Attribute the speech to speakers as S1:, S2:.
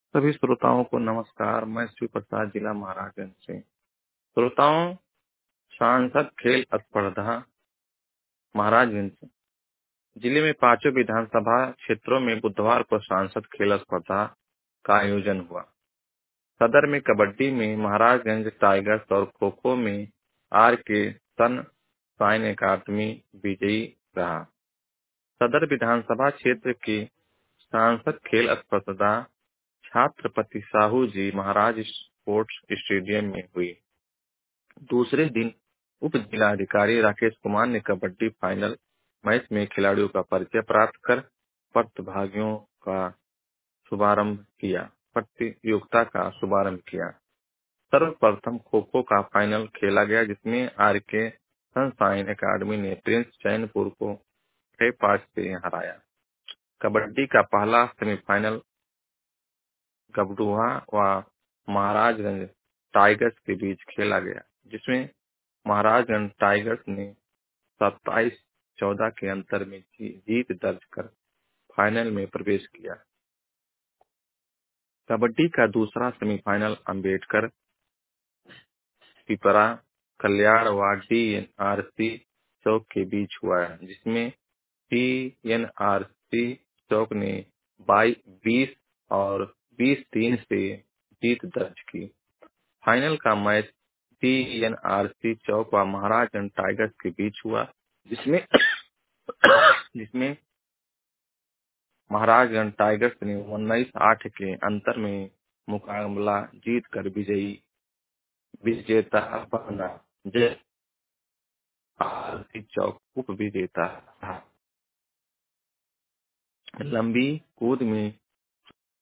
S1: सभी श्रोताओं को नमस्कार। मैं शिव प्रसाद, जिला महाराजगंज से। श्रोताओं, सांसद खेल स्पर्धा महाराजगंज जिले में पांचों विधानसभा क्षेत्रों में बुधवार को सांसद खेल स्पर्धा का आयोजन हुआ। सदर में कबड्डी में महाराजगंज टाइगर्स और खो खो में आर के सन साइन अकादमी विजयी रहा। सदर विधानसभा क्षेत्र की सांसद खेल स्पर्धा छत्रपति साहू जी महाराज स्पोर्ट्स स्टेडियम में हुई। दूसरे दिन उप जिलाधिकारी राकेश कुमार ने कबड्डी फाइनल मैच में खिलाड़ियों का परिचय प्राप्त कर प्रतियोगिता का शुभारंभ किया। सर्वप्रथम खो खो का फाइनल खेला गया, जिसमें आर के सनशाइन अकादमी ने प्रिंस चैनपुर को 6-5 से हराया। कबड्डी का पहला सेमीफाइनल गबडुआ व महाराजगंज टाइगर्स के बीच खेला गया, जिसमें महाराजगंज टाइगर्स ने 27-14 के अंतर में जीत दर्ज कर फाइनल में प्रवेश किया। कबड्डी का दूसरा सेमीफाइनल अंबेडकर पिपरा कल्याण व डीएनआरसी चौक के बीच हुआ, जिसमें डीएनआरसी चौक ने 20 और 20-3 से जीत दर्ज की। फाइनल का मैच डीएनआरसी चौक व महाराजगंज टाइगर्स के बीच हुआ, जिसमें जिसमें महाराजगंज टाइगर्स ने 19-8 के अंतर में मुकाबला जीतकर विजेता बना। जय आरसी चौक उप विजेता था। लंबी कूद में